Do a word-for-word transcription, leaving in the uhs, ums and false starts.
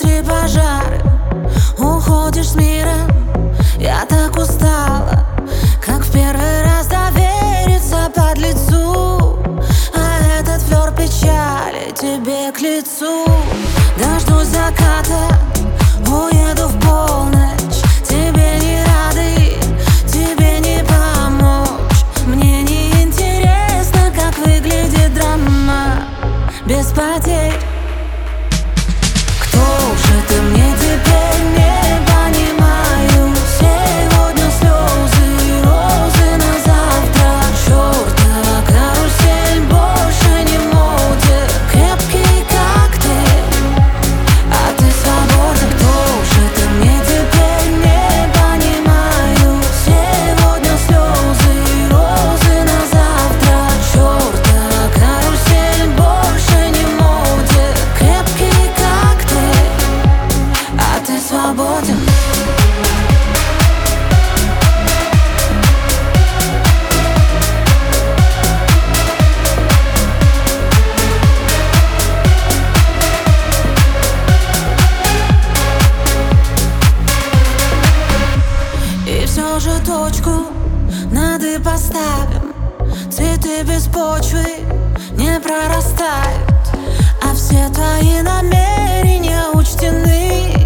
внутри пожары, уходишь с миром. Я так устала, как в первый раз довериться под лицу. А этот флёр печали тебе к лицу. Дождусь заката, уеду в полночь. Тебе не рады, тебе не помочь. Мне не интересно, как выглядит драма без потерь. Кто же ты мне теперь, не понимаю. Сегодня слезы и розы, на завтра чёртова карусель. Больше не моде, крепкий коктейль, а ты свободен. Кто же ты мне теперь, не понимаю. Сегодня слезы и розы, на завтра чёртова карусель. Больше не моде, крепкий коктейль, а ты свободен. И все же точку над «и» поставим. Цветы без почвы не прорастают, а все твои намерения учтены.